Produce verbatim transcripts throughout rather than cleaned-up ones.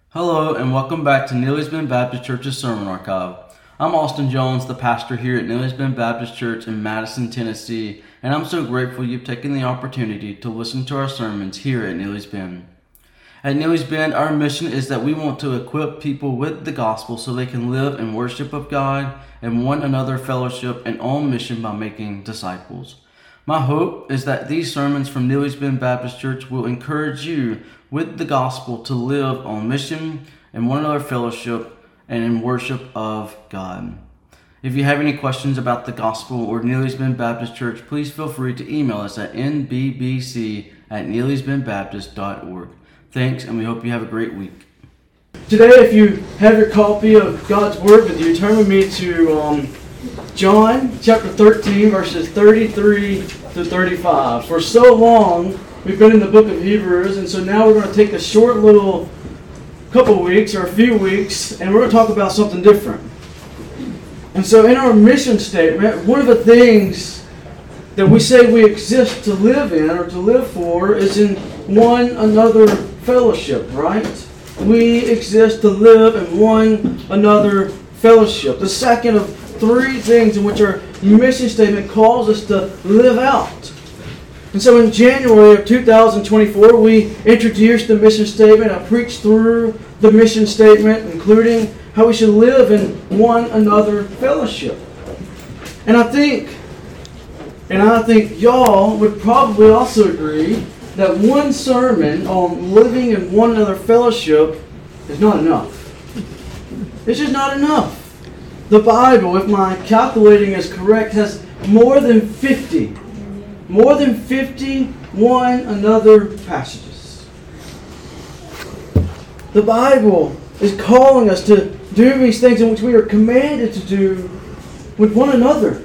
Hello and welcome back to Neely's Bend Baptist Church's Sermon Archive. I'm Austin Jones, the pastor here at Neely's Bend Baptist Church in Madison, Tennessee, and I'm so grateful you've taken the opportunity to listen to our sermons here at Neely's Bend. At Neely's Bend, our mission is that we want to equip people with the gospel so they can live in worship of God and one another fellowship and on mission by making disciples. My hope is that these sermons from Neely's Bend Baptist Church will encourage you with the gospel to live on mission and one another fellowship and in worship of God. If you have any questions about the gospel or Neely's Bend Baptist Church, please feel free to email us at n b b c at neelys bend baptist dot org. Thanks, and we hope you have a great week. Today, if you have your copy of God's Word with you, turn with me to um, John chapter thirteen, verses thirty-three to thirty-five. For so long, we've been in the book of Hebrews, and so now we're going to take a short little couple weeks or a few weeks, and we're going to talk about something different. And so in our mission statement, one of the things that we say we exist to live in or to live for is in one another fellowship, right? We exist to live in one another fellowship. The second of three things in which our mission statement calls us to live out. And so in January of two thousand twenty-four, we introduced the mission statement. I preached through the mission statement, including how we should live in one another fellowship. And I think, and I think y'all would probably also agree that one sermon on living in one another fellowship is not enough. It's just not enough. The Bible, if my calculating is correct, has more than fifty More than fifty one another passages. The Bible is calling us to do these things in which we are commanded to do with one another.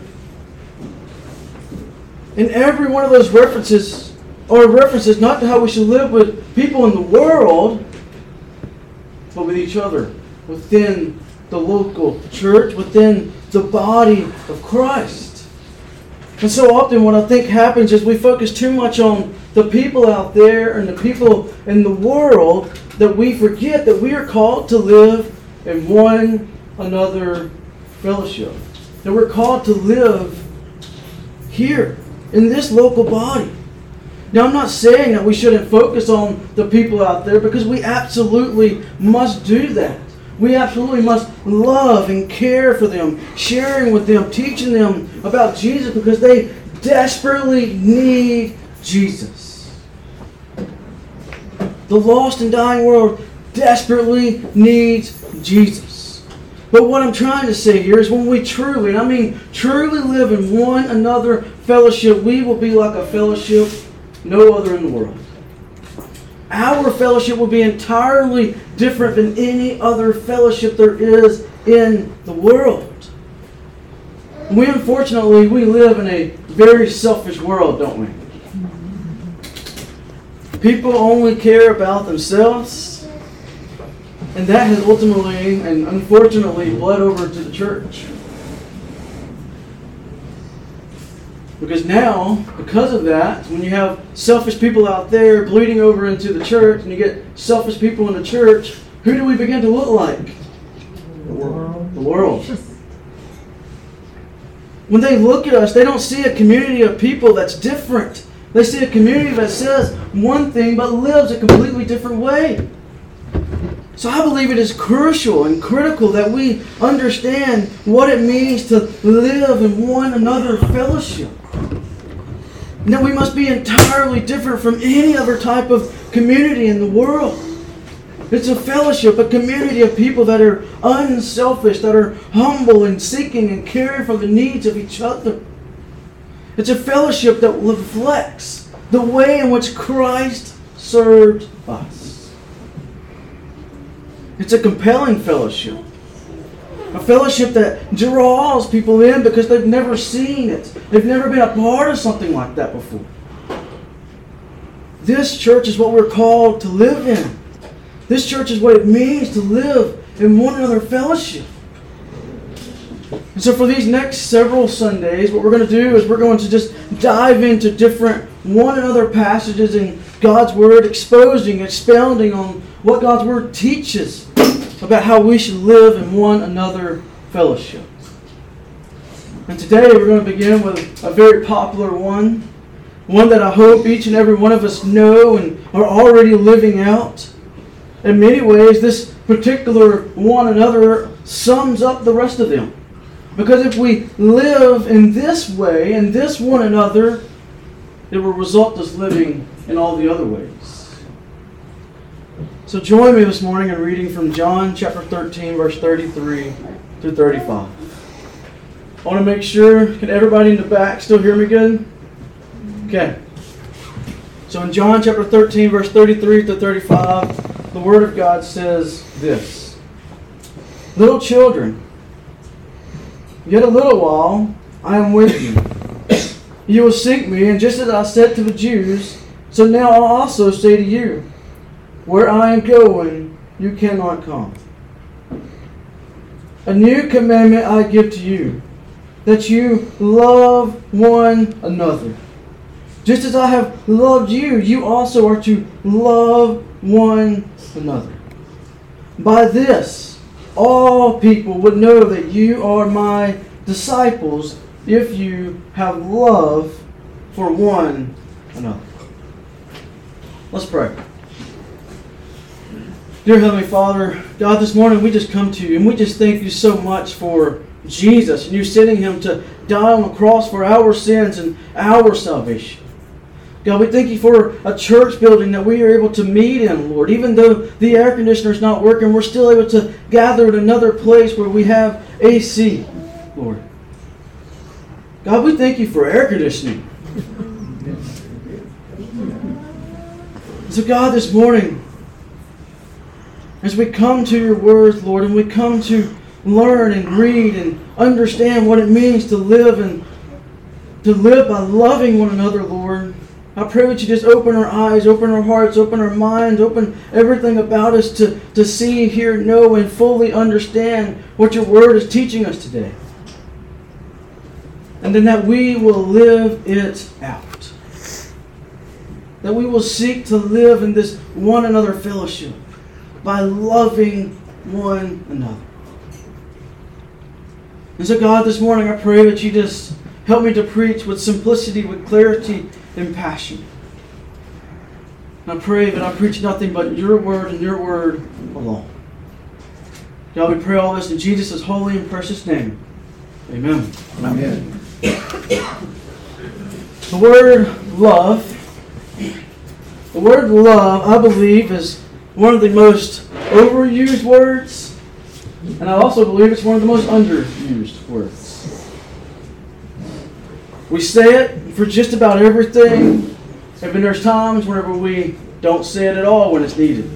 And every one of those references are references not to how we should live with people in the world, but with each other, within the local church, within the body of Christ. And so often what I think happens is we focus too much on the people out there and the people in the world that we forget that we are called to live in one another fellowship. That we're called to live here in this local body. Now, I'm not saying that we shouldn't focus on the people out there, because we absolutely must do that. We absolutely must love and care for them, sharing with them, teaching them about Jesus, because they desperately need Jesus. The lost and dying world desperately needs Jesus. But what I'm trying to say here is when we truly, and I mean truly live in one another fellowship, we will be like a fellowship no other in the world. Our fellowship will be entirely different than any other fellowship there is in the world. We, unfortunately, we live in a very selfish world, don't we? People only care about themselves, and that has ultimately and unfortunately bled over to the church. Because now, because of that, when you have selfish people out there bleeding over into the church, and you get selfish people in the church, who do we begin to look like? The world. The world. When they look at us, they don't see a community of people that's different. They see a community that says one thing but lives a completely different way. So I believe it is crucial and critical that we understand what it means to live in one another fellowship. Now, we must be entirely different from any other type of community in the world. It's a fellowship, a community of people that are unselfish, that are humble and seeking and caring for the needs of each other. It's a fellowship that reflects the way in which Christ served us. It's a compelling fellowship. A fellowship that draws people in because they've never seen it. They've never been a part of something like that before. This church is what we're called to live in. This church is what it means to live in one another fellowship. And so for these next several Sundays, what we're going to do is we're going to just dive into different one another passages in God's Word, exposing, expounding on what God's Word teaches about how we should live in one another fellowship. And today we're going to begin with a very popular one. One that I hope each and every one of us know and are already living out. In many ways, this particular one another sums up the rest of them. Because if we live in this way, in this one another, it will result us living in all the other ways. So join me this morning in reading from John chapter thirteen, verse thirty-three through thirty-five. I want to make sure, can everybody in the back still hear me good? Okay. So in John chapter thirteen, verse thirty-three to thirty-five, the Word of God says this. Little children, yet a little while I am with you. You will seek me, and just as I said to the Jews, so now I'll also say to you, where I am going, you cannot come. A new commandment I give to you, that you love one another. Just as I have loved you, you also are to love one another. By this, all people would know that you are my disciples if you have love for one another. Let's pray. Dear Heavenly Father, God, this morning we just come to you and we just thank you so much for Jesus and you sending him to die on the cross for our sins and our salvation. God, we thank you for a church building that we are able to meet in, Lord. Even though the air conditioner is not working, we're still able to gather at another place where we have A C, Lord. God, we thank you for air conditioning. So God, this morning, as we come to your words, Lord, and we come to learn and read and understand what it means to live and to live by loving one another, Lord, I pray that you just open our eyes, open our hearts, open our minds, open everything about us to, to see, hear, know, and fully understand what your word is teaching us today. And then that we will live it out. That we will seek to live in this one another fellowship by loving one another. And so God, this morning I pray that you just help me to preach with simplicity, with clarity, and passion. And I pray that I preach nothing but your word and your word alone. God, we pray all this in Jesus' holy and precious name. Amen. Amen. The word love, the word love, I believe, is one of the most overused words, and I also believe it's one of the most underused words. We say it for just about everything, and then there's times whenever we don't say it at all when it's needed.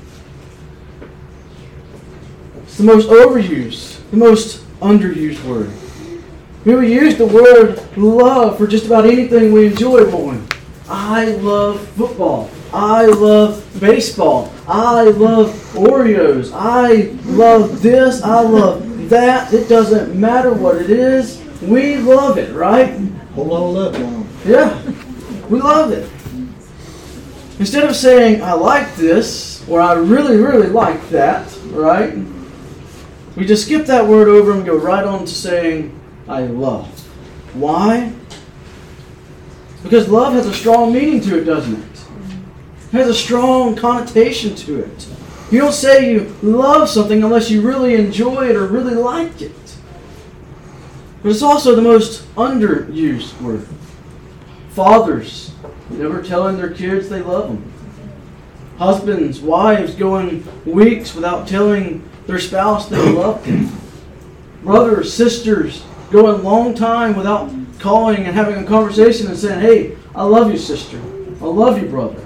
It's the most overused, the most underused word. We will use the word love for just about anything we enjoy, won't we? I love football. I love baseball. I love Oreos. I love this. I love that. It doesn't matter what it is. We love it, right? Whole lot of love going on. Yeah, we love it. Instead of saying, I like this, or I really, really like that, right? We just skip that word over and go right on to saying, I love. Why? Because love has a strong meaning to it, doesn't it? It has a strong connotation to it. You don't say you love something unless you really enjoy it or really like it. But it's also the most underused word. Fathers never telling their kids they love them. Husbands, wives going weeks without telling their spouse they love them. Brothers, sisters going a long time without calling and having a conversation and saying, hey, I love you, sister. I love you, brother.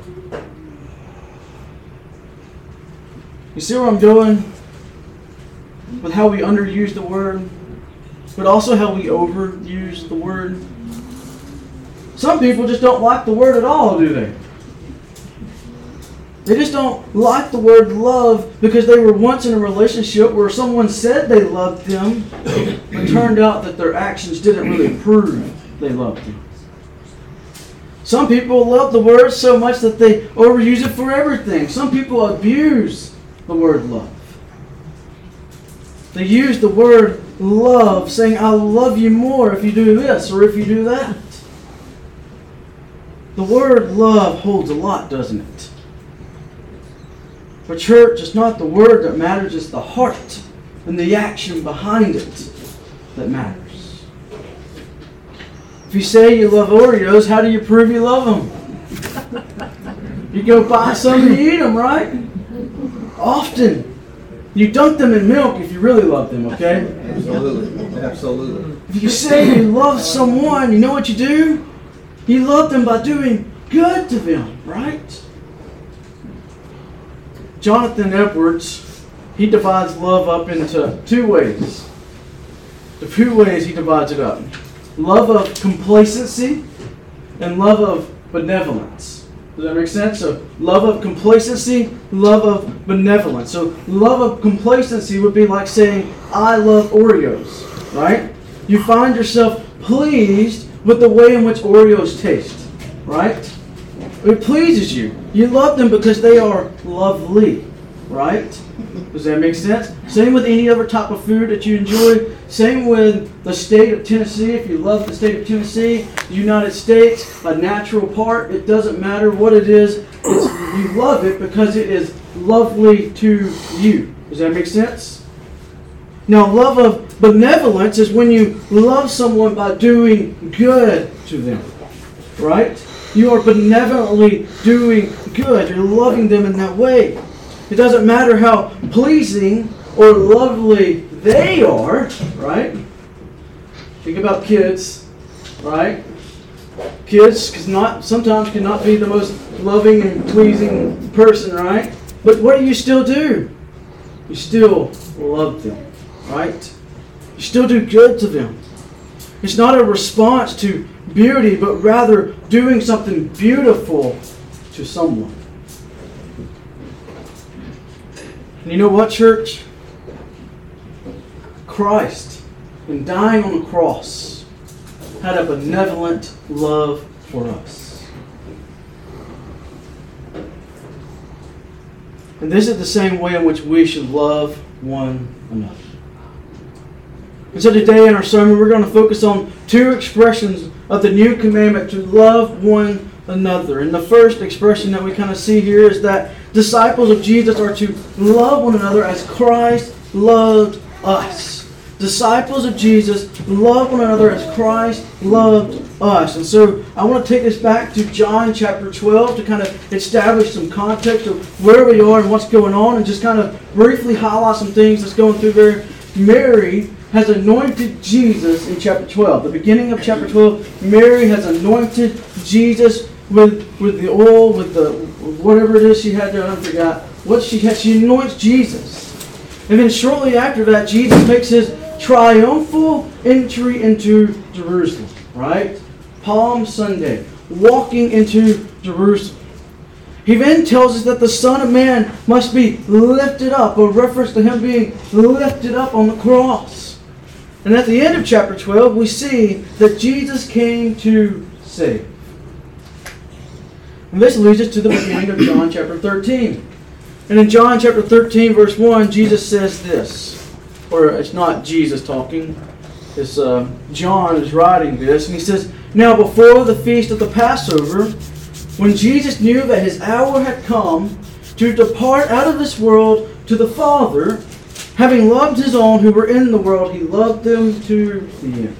You see where I'm going with how we underuse the word, but also how we overuse the word? Some people just don't like the word at all, do they? They just don't like the word love because they were once in a relationship where someone said they loved them, but turned out that their actions didn't really prove they loved them. Some people love the word so much that they overuse it for everything. Some people abuse the word love. They use the word love, saying, I love you more if you do this or if you do that. The word love holds a lot, doesn't it? For church, it's not the word that matters, it's the heart and the action behind it that matters. If you say you love Oreos, how do you prove you love them? You go buy some and eat them, right? Often. You dunk them in milk if you really love them, okay? Absolutely. Absolutely. If you say you love someone, you know what you do? You love them by doing good to them, right? Jonathan Edwards, he divides love up into two ways. The two ways he divides it up. Love of complacency and love of benevolence. Does that make sense? So, love of complacency, love of benevolence. So, love of complacency would be like saying, I love Oreos, right? You find yourself pleased with the way in which Oreos taste, right? It pleases you. You love them because they are lovely, right? Does that make sense? Same with any other type of food that you enjoy. Same with the state of Tennessee. If you love the state of Tennessee, the United States, a natural part, it doesn't matter what it is. It's, you love it because it is lovely to you. Does that make sense? Now, love of benevolence is when you love someone by doing good to them, right? You are benevolently doing good. You're loving them in that way. It doesn't matter how pleasing or lovely they are, right? Think about kids, right? Kids cause not sometimes cannot be the most loving and pleasing person, right? But what do you still do? You still love them, right? You still do good to them. It's not a response to beauty, but rather doing something beautiful to someone. And you know what, church? Christ, in dying on the cross, had a benevolent love for us. And this is the same way in which we should love one another. And so today in our sermon, we're going to focus on two expressions of the new commandment to love one another. And the first expression that we kind of see here is that disciples of Jesus are to love one another as Christ loved us. Disciples of Jesus love one another as Christ loved us. And so I want to take us back to John chapter twelve to kind of establish some context of where we are and what's going on, and just kind of briefly highlight some things that's going through there. Mary has anointed Jesus in chapter twelve. The beginning of chapter twelve, Mary has anointed Jesus with, with the oil, with the whatever it is she had there, I forgot what she had. She anoints Jesus. And then shortly after that, Jesus makes his triumphal entry into Jerusalem, right? Palm Sunday, walking into Jerusalem. He then tells us that the Son of Man must be lifted up, a reference to him being lifted up on the cross. And at the end of chapter twelve, we see that Jesus came to save. And this leads us to the beginning of John chapter thirteen. And in John chapter thirteen, verse one, Jesus says this. Or it's not Jesus talking. It's uh, John is writing this. And he says, Now before the feast of the Passover, when Jesus knew that his hour had come to depart out of this world to the Father, having loved his own who were in the world, he loved them to the end.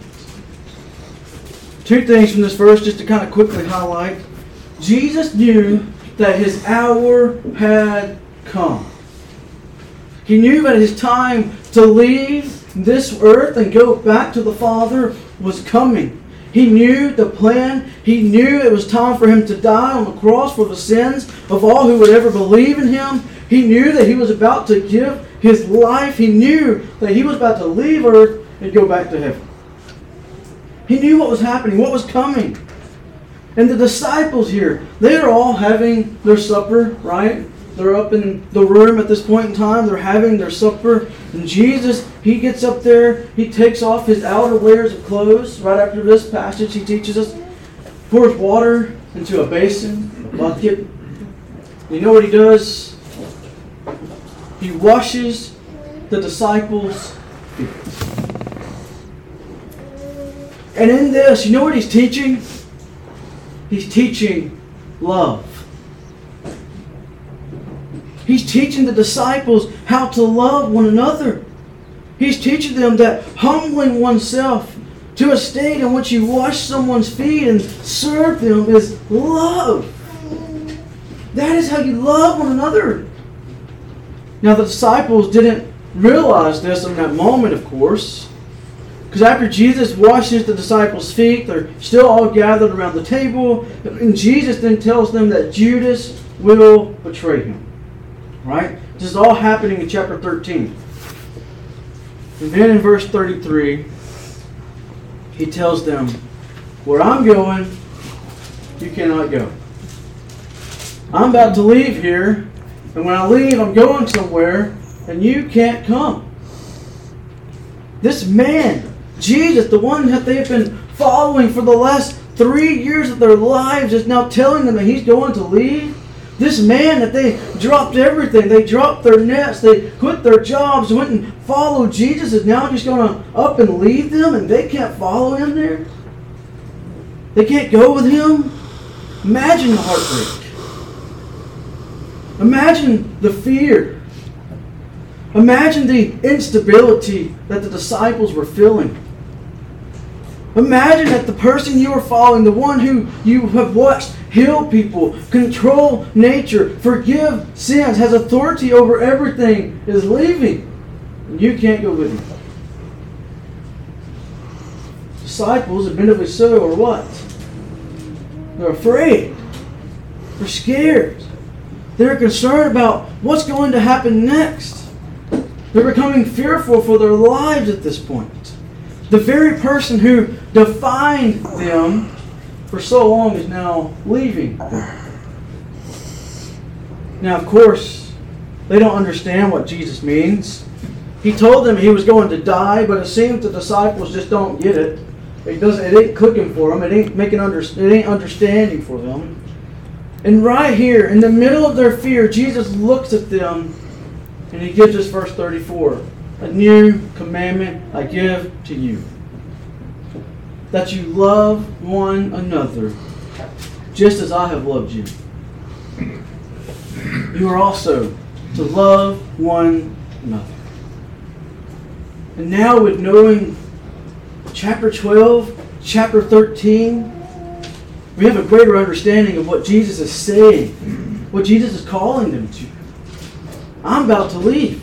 Two things from this verse just to kind of quickly highlight. Jesus knew that his hour had come. He knew that his time to leave this earth and go back to the Father was coming. He knew the plan. He knew it was time for him to die on the cross for the sins of all who would ever believe in him. He knew that he was about to give his life. He knew that he was about to leave earth and go back to heaven. He knew what was happening, what was coming. And the disciples here, they are all having their supper, right? They're up in the room at this point in time. They're having their supper. And Jesus, he gets up there. He takes off his outer layers of clothes. Right after this passage, he teaches us, pours water into a basin, a bucket. You know what he does? He washes the disciples' feet. And in this, you know what he's teaching? He's teaching love. He's teaching the disciples how to love one another. He's teaching them that humbling oneself to a state in which you wash someone's feet and serve them is love. That is how you love one another. Now the disciples didn't realize this in that moment, of course. Because after Jesus washes the disciples' feet, they're still all gathered around the table. And Jesus then tells them that Judas will betray him. Right? This is all happening in chapter thirteen. And then in verse thirty-three, he tells them, where I'm going, you cannot go. I'm about to leave here, and when I leave, I'm going somewhere, and you can't come. This man, Jesus, the one that they've been following for the last three years of their lives, is now telling them that he's going to leave. This man that they dropped everything, they dropped their nets, they quit their jobs, went and followed Jesus, is now just going to up and leave them, and they can't follow him there. They can't go with him. Imagine the heartbreak. Imagine the fear. Imagine the instability that the disciples were feeling. Imagine that the person you are following, the one who you have watched heal people, control nature, forgive sins, has authority over everything, is leaving. And you can't go with him. Disciples, admittedly so, are what? They're afraid. They're scared. They're concerned about what's going to happen next. They're becoming fearful for their lives at this point. The very person who defined them for so long is now leaving them. Now, of course, they don't understand what Jesus means. He told them he was going to die, but it seems the disciples just don't get it. It doesn't. It ain't clicking for them. It ain't making under, It ain't understanding for them. And right here, in the middle of their fear, Jesus looks at them, and he gives us verse thirty-four. A new commandment I give to you, that you love one another, just as I have loved you. You are also to love one another. And now, with knowing chapter twelve, chapter thirteen, we have a greater understanding of what Jesus is saying, what Jesus is calling them to. I'm about to leave.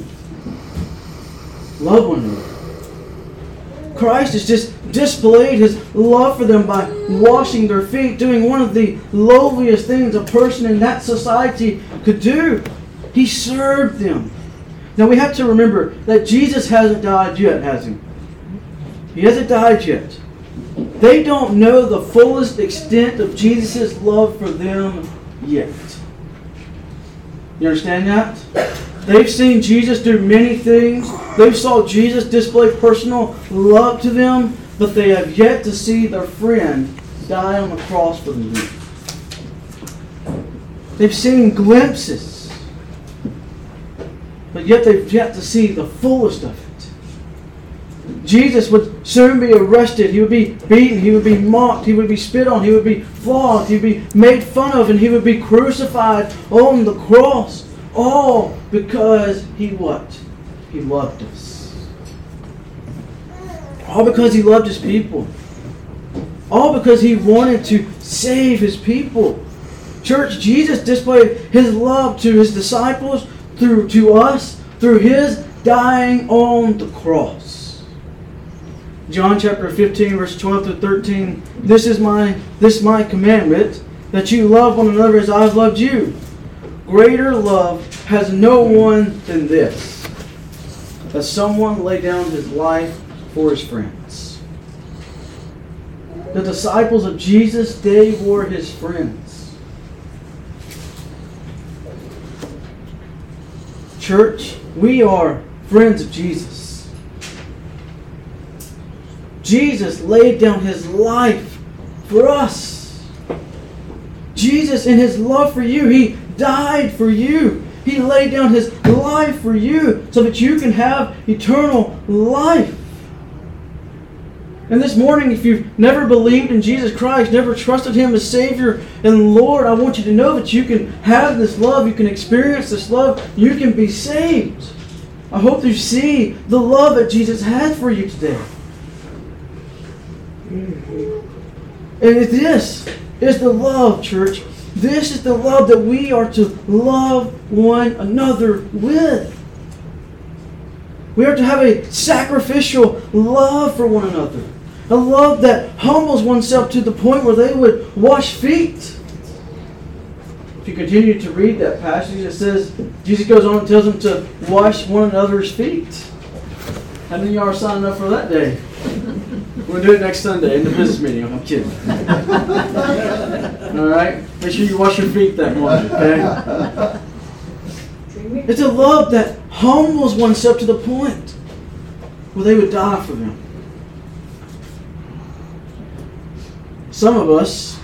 Love one another. Christ has just displayed his love for them by washing their feet, doing one of the lowliest things a person in that society could do. He served them. Now we have to remember that Jesus hasn't died yet, has he? He hasn't died yet. They don't know the fullest extent of Jesus' love for them yet. You understand that? They've seen Jesus do many things. They've saw Jesus display personal love to them, but they have yet to see their friend die on the cross for them. They've seen glimpses, but yet they've yet to see the fullest of it. Jesus would soon be arrested. He would be beaten. He would be mocked. He would be spit on. He would be flogged. He would be made fun of, and he would be crucified on the cross. All because he what? He loved us. All because he loved his people. All because he wanted to save his people. Church, Jesus displayed his love to his disciples, through to us, through his dying on the cross. John chapter fifteen, verse twelve through thirteen. This is my this is my commandment, that you love one another as I have loved you. Greater love has no one than this, that someone lay down his life for his friends. The disciples of Jesus, they were his friends. Church, we are friends of Jesus. Jesus laid down his life for us. Jesus, in His love for you, He died for you. He laid down His life for you so that you can have eternal life. And this morning, if you've never believed in Jesus Christ, never trusted Him as Savior and Lord, I want you to know that you can have this love, you can experience this love, you can be saved. I hope you see the love that Jesus has for you today. And this is the love, church. This is the love that we are to love one another with. We are to have a sacrificial love for one another. A love that humbles oneself to the point where they would wash feet. If you continue to read that passage, it says, Jesus goes on and tells them to wash one another's feet. How many of y'all are signing up for that day? We're going to do it next Sunday in the business meeting. I'm kidding. Alright? Make sure you wash your feet that morning, okay? It's a love that humbles oneself to the point where they would die for them. Some of us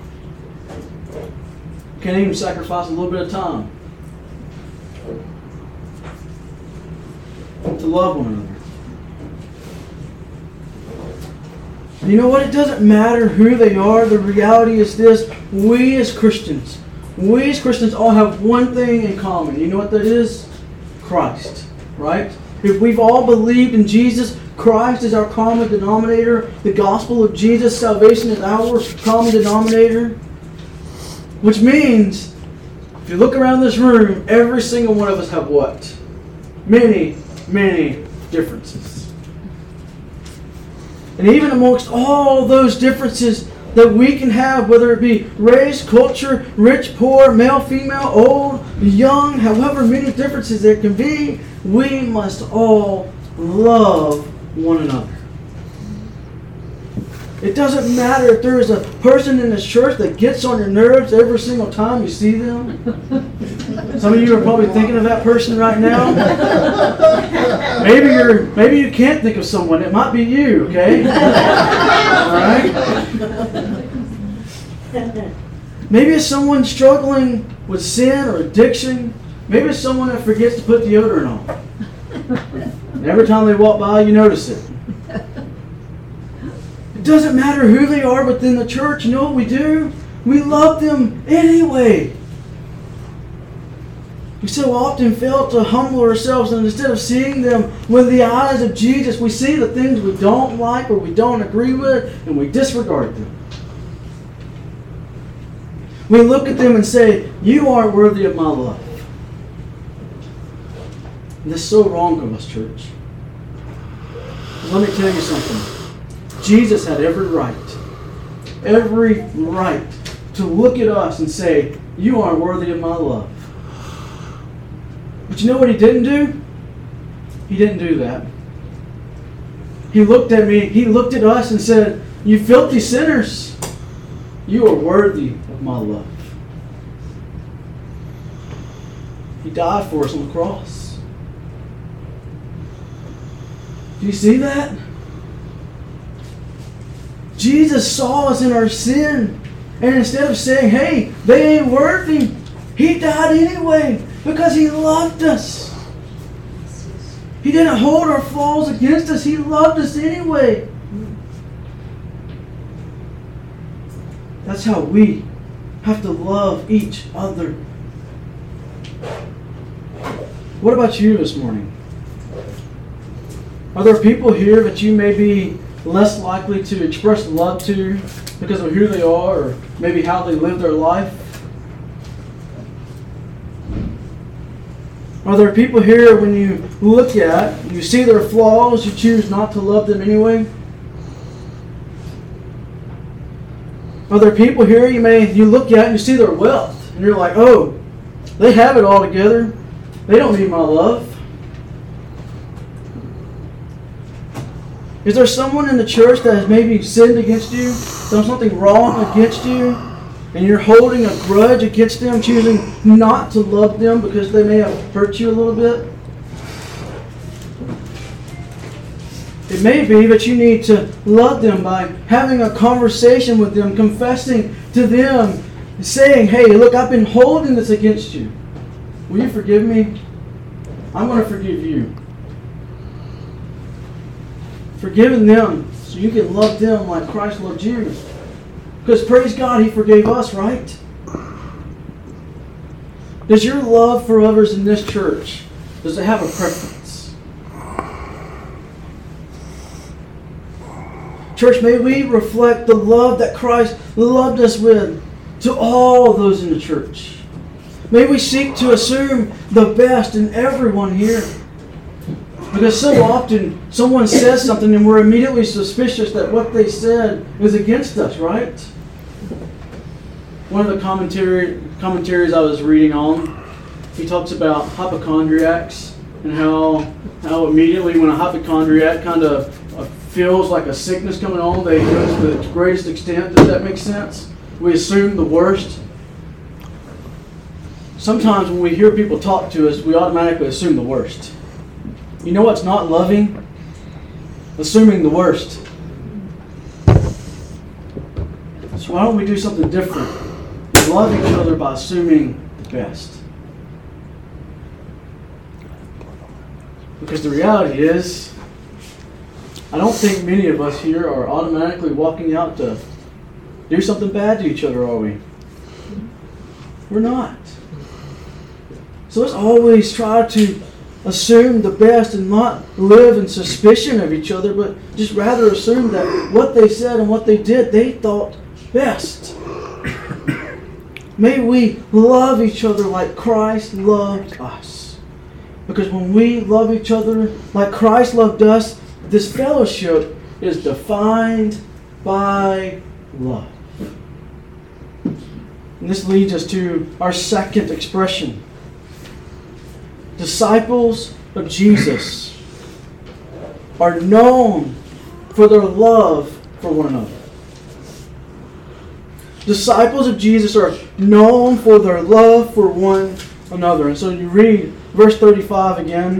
can't even sacrifice a little bit of time to love one another. And you know what? It doesn't matter who they are. The reality is this. We as Christians, we as Christians all have one thing in common. You know what that is? Christ. Right? If we've all believed in Jesus, Christ is our common denominator. The gospel of Jesus, salvation is our common denominator. Which means, if you look around this room, every single one of us have what? Many, many differences. And even amongst all those differences that we can have, whether it be race, culture, rich, poor, male, female, old, young, however many differences there can be, we must all love one another. It doesn't matter if there is a person in this church that gets on your nerves every single time you see them. Some of you are probably thinking of that person right now. Maybe you're maybe you can't think of someone. It might be you, okay? Alright? Maybe it's someone struggling with sin or addiction. Maybe it's someone that forgets to put deodorant on. And every time they walk by, you notice it. It doesn't matter who they are within the church. You know what we do? We love them anyway. We so often fail to humble ourselves, and instead of seeing them with the eyes of Jesus, we see the things we don't like or we don't agree with, and we disregard them. We look at them and say, "You aren't worthy of my love." And this is so wrong of us, church. Let me tell you something. Jesus had every right, every right to look at us and say, "You aren't worthy of my love." But you know what He didn't do? He didn't do that. He looked at me, He looked at us and said, "You filthy sinners, you are worthy of my love." He died for us on the cross. Do you see that? Jesus saw us in our sin, and instead of saying, "Hey, they ain't worthy," He died anyway because He loved us. He didn't hold our flaws against us. He loved us anyway. That's how we have to love each other. What about you this morning? Are there people here that you may be less likely to express love to because of who they are or maybe how they live their life? Are there people here when you look at, you see their flaws, you choose not to love them anyway? Are there people here you may you look at and you see their wealth and you're like, "Oh, they have it all together. They don't need my love." Is there someone in the church that has maybe sinned against you, done something wrong against you, and you're holding a grudge against them, choosing not to love them because they may have hurt you a little bit? It may be that you need to love them by having a conversation with them, confessing to them saying, hey, look, I've been holding this against you. Will you forgive me? I'm going to forgive you. Forgiving them so you can love them like Christ loved you. Because praise God, He forgave us, right? Does your love for others in this church, does it have a preference? Church, may we reflect the love that Christ loved us with to all those in the church. May we seek to assume the best in everyone here. Because so often someone says something and we're immediately suspicious that what they said is against us, right? One of the commentary, commentaries I was reading on, he talks about hypochondriacs and how, how immediately when a hypochondriac kind of feels like a sickness coming on, they go to the greatest extent. Does that make sense? We assume the worst. Sometimes when we hear people talk to us, we automatically assume the worst. You know what's not loving? Assuming the worst. So why don't we do something different? Love each other by assuming the best. Because the reality is, I don't think many of us here are automatically walking out to do something bad to each other, are we? We're not. So let's always try to assume the best and not live in suspicion of each other, but just rather assume that what they said and what they did, they thought best. May we love each other like Christ loved us. Because when we love each other like Christ loved us, this fellowship is defined by love. And this leads us to our second expression. Disciples of Jesus are known for their love for one another. Disciples of Jesus are known for their love for one another. And so you read verse thirty-five again.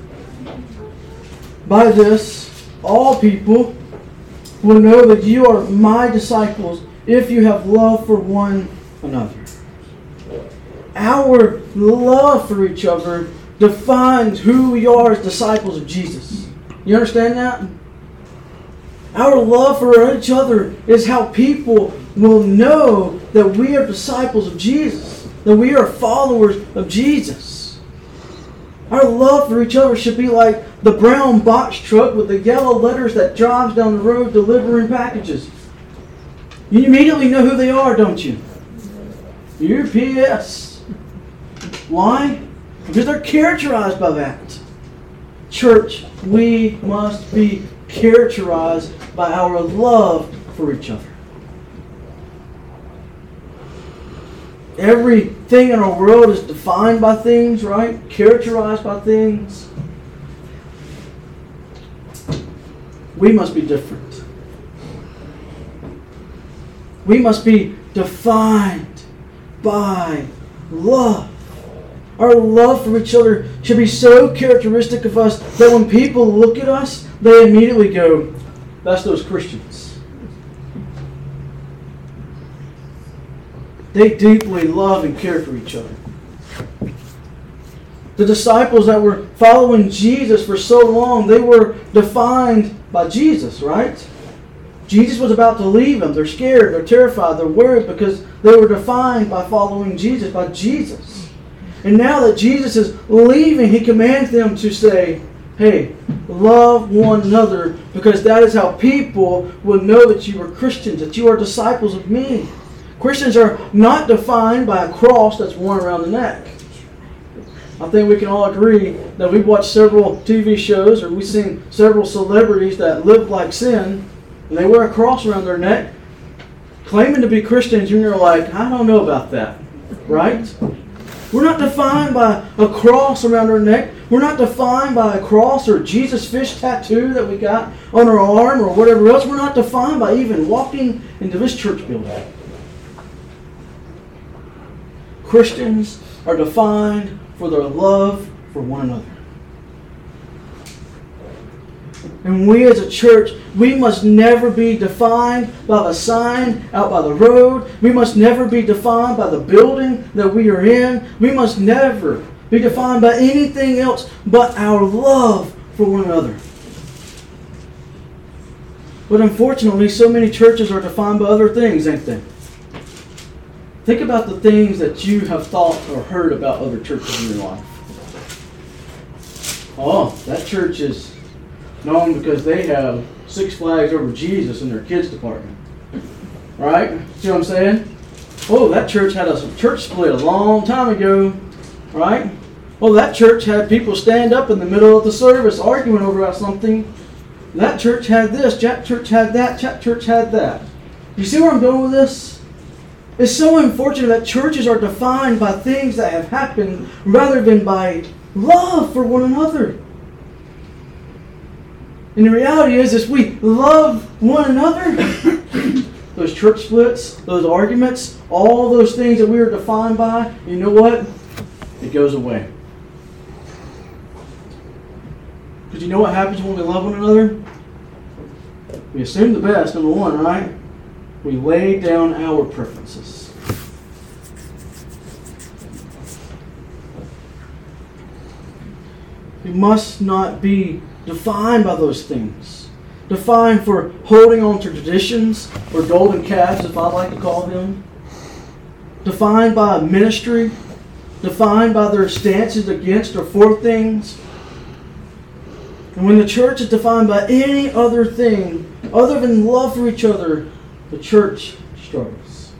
By this, all people will know that you are my disciples if you have love for one another. Our love for each other defines who we are as disciples of Jesus. You understand that? Our love for each other is how people will know that we are disciples of Jesus, that we are followers of Jesus. Our love for each other should be like the brown box truck with the yellow letters that drives down the road delivering packages. You immediately know who they are, don't you? U P S. Why? Because they're characterized by that. Church, we must be characterized by our love for each other. Everything in our world is defined by things, right? Characterized by things. We must be different. We must be defined by love. Our love for each other should be so characteristic of us that when people look at us, they immediately go, that's those Christians. They deeply love and care for each other. The disciples that were following Jesus for so long, they were defined by Jesus, right? Jesus was about to leave them. They're scared, they're terrified, they're worried because they were defined by following Jesus, by Jesus. And now that Jesus is leaving, He commands them to say, hey, love one another, because that is how people will know that you are Christians, that you are disciples of me. Christians are not defined by a cross that's worn around the neck. I think we can all agree that we've watched several T V shows or we've seen several celebrities that live like sin, and they wear a cross around their neck, claiming to be Christians, and you're like, I don't know about that, right? We're not defined by a cross around our neck. We're not defined by a cross or Jesus fish tattoo that we got on our arm or whatever else. We're not defined by even walking into this church building. Christians are defined for their love for one another. And we as a church, we must never be defined by the sign out by the road. We must never be defined by the building that we are in. We must never be defined by anything else but our love for one another. But unfortunately, so many churches are defined by other things, ain't they? Think about the things that you have thought or heard about other churches in your life. Oh, that church is known because they have Six Flags Over Jesus in their kids department. Right? See what I'm saying? Oh, that church had a church split a long time ago. Right? Oh, that church had people stand up in the middle of the service arguing over something. That church had this, that church had that, that church had that. You see where I'm going with this? It's so unfortunate that churches are defined by things that have happened rather than by love for one another. And the reality is, is we love one another. Those church splits, those arguments, all those things that we are defined by, you know what? It goes away. Because you know what happens when we love one another? We assume the best, number one, right? We lay down our preferences. We must not be defined by those things. Defined for holding on to traditions or golden calves, if I like to call them. Defined by ministry. Defined by their stances against or for things. And when the church is defined by any other thing other than love for each other, the church struggles.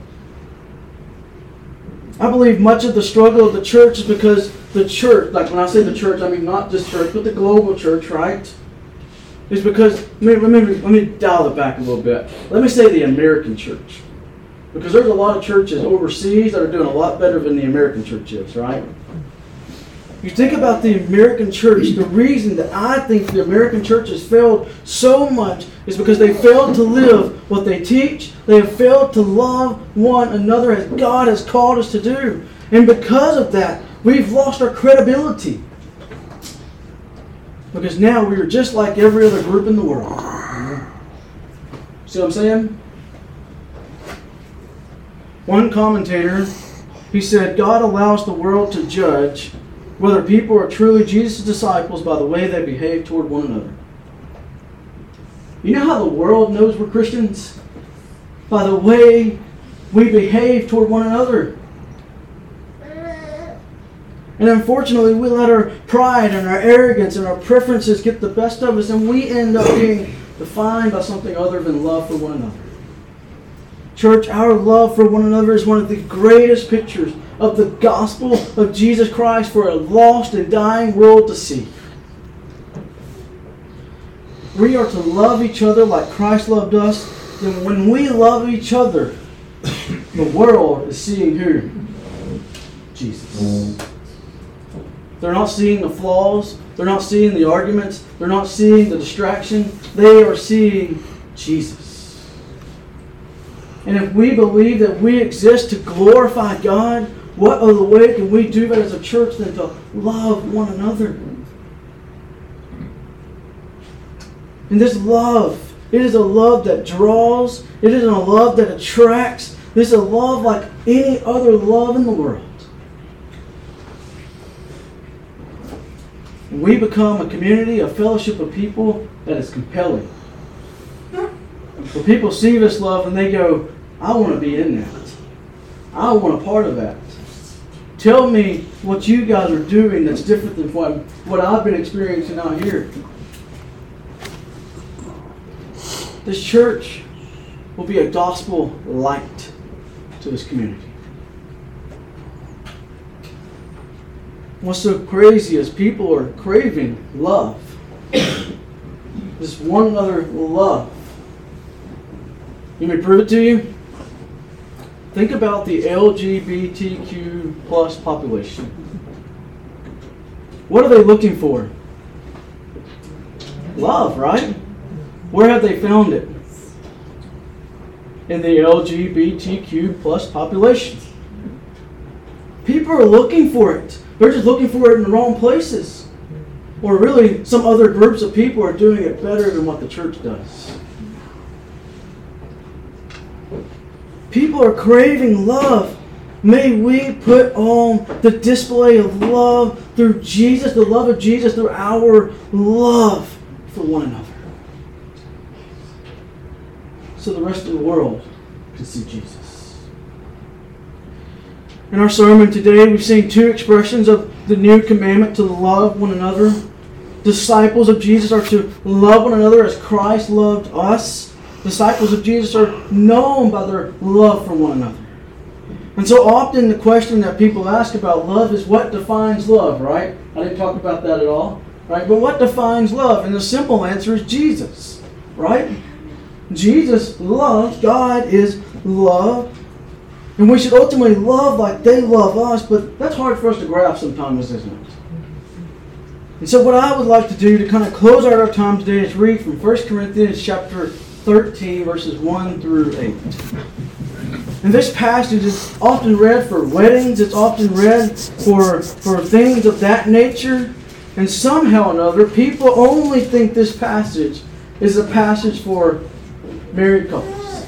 I believe much of the struggle of the church is because the church, like when I say the church, I mean not this church, but the global church, right? Is because, let me, let me, let me dial it back a little bit. Let me say the American church. Because there's a lot of churches overseas that are doing a lot better than the American church is, right? You think about the American church, the reason that I think the American church has failed so much is because they failed to live what they teach. They have failed to love one another as God has called us to do. And because of that, we've lost our credibility. Because now we are just like every other group in the world. See what I'm saying? One commentator, he said, God allows the world to judge whether people are truly Jesus' disciples by the way they behave toward one another. You know how the world knows we're Christians? By the way we behave toward one another. And unfortunately, we let our pride and our arrogance and our preferences get the best of us, and we end up being defined by something other than love for one another. Church, our love for one another is one of the greatest pictures of the gospel of Jesus Christ for a lost and dying world to see. We are to love each other like Christ loved us. And when we love each other, the world is seeing who? Jesus. They're not seeing the flaws. They're not seeing the arguments. They're not seeing the distraction. They are seeing Jesus. And if we believe that we exist to glorify God, what other way can we do that as a church than to love one another? And this love, it is a love that draws. It is a love that attracts. This is a love like any other love in the world. And we become a community, a fellowship of people that is compelling. Where people see this love and they go, I want to be in that. I want a part of that. Tell me what you guys are doing that's different than what, what I've been experiencing out here. This church will be a gospel light to this community. What's so crazy is people are craving love. This one another love. Let me prove it to you. Think about the L G B T Q plus population. What are they looking for? Love, right? Where have they found it? In the L G B T Q plus population. People are looking for it. They're just looking for it in the wrong places. or really some other groups of people are doing it better than what the church does. People are craving love. May we put on the display of love through Jesus, the love of Jesus, through our love for one another. So the rest of the world can see Jesus. In our sermon today, we've seen two expressions of the new commandment to love one another. Disciples of Jesus are to love one another as Christ loved us. Disciples of Jesus are known by their love for one another. And so often the question that people ask about love is what defines love, right? I didn't talk about that at all, right? But what defines love? And the simple answer is Jesus, right? Jesus loves. God is love. And we should ultimately love like they love us, but that's hard for us to grasp sometimes, isn't it? And so what I would like to do to kind of close out our time today is read from First Corinthians chapter thirteen, verses one through eight. And this passage is often read for weddings. It's often read for, for things of that nature. And somehow or another, people only think this passage is a passage for married couples.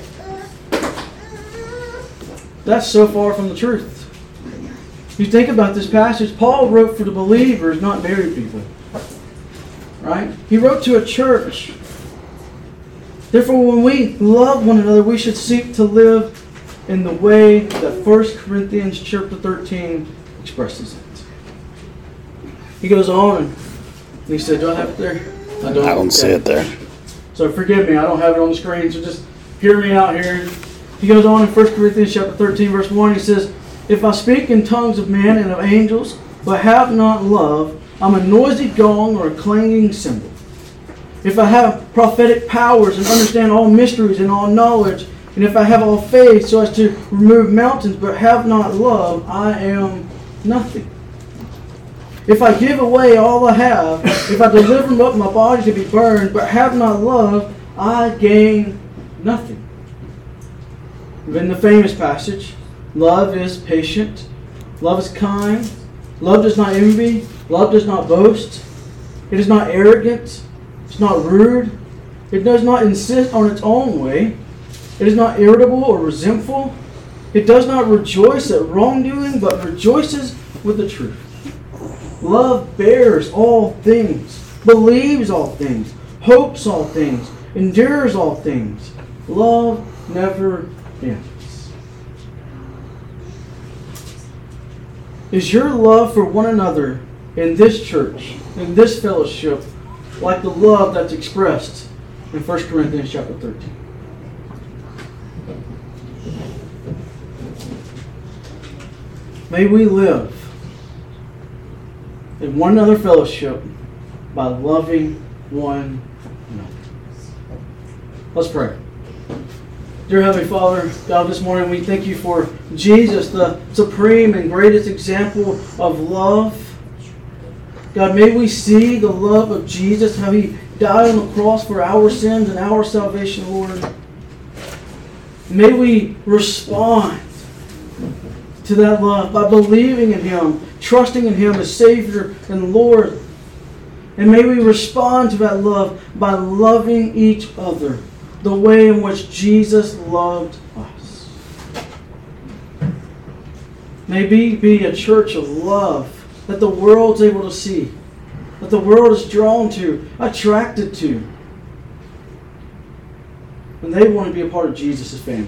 That's so far from the truth. If you think about this passage, Paul wrote for the believers, not married people. Right? He wrote to a church. Therefore, when we love one another, we should seek to live in the way that First Corinthians chapter thirteen expresses it. He goes on and he said, do I have it there? I don't, I don't see it there. So forgive me, I don't have it on the screen, so just hear me out here. He goes on in First Corinthians chapter thirteen, verse one, he says, if I speak in tongues of men and of angels, but have not love, I'm a noisy gong or a clanging cymbal. If I have prophetic powers and understand all mysteries and all knowledge, and if I have all faith so as to remove mountains, but have not love, I am nothing. If I give away all I have, if I deliver up my body to be burned, but have not love, I gain nothing. In the famous passage, love is patient, love is kind, love does not envy, love does not boast, it is not arrogant, it's not rude, it does not insist on its own way, it is not irritable or resentful, it does not rejoice at wrongdoing, but rejoices with the truth. Love bears all things, believes all things, hopes all things, endures all things. Love never ends. Is your love for one another in this church, in this fellowship, like the love that's expressed in First Corinthians chapter thirteen? May we live in one another fellowship by loving one another. Let's pray. Dear Heavenly Father, God, this morning we thank you for Jesus, the supreme and greatest example of love. God, may we see the love of Jesus, how He died on the cross for our sins and our salvation, Lord. May we respond to that love by believing in Him, trusting in Him as Savior and Lord. And may we respond to that love by loving each other the way in which Jesus loved us. May we be a church of love that the world's able to see, that the world is drawn to, attracted to. And they want to be a part of Jesus' family.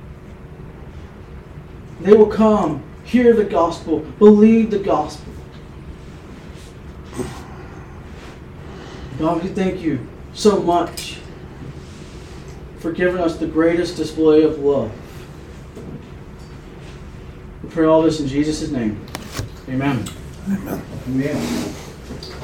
They will come, hear the gospel, believe the gospel. God, we thank you so much for giving us the greatest display of love. We pray all this in Jesus' name. Amen. Amen. Amen.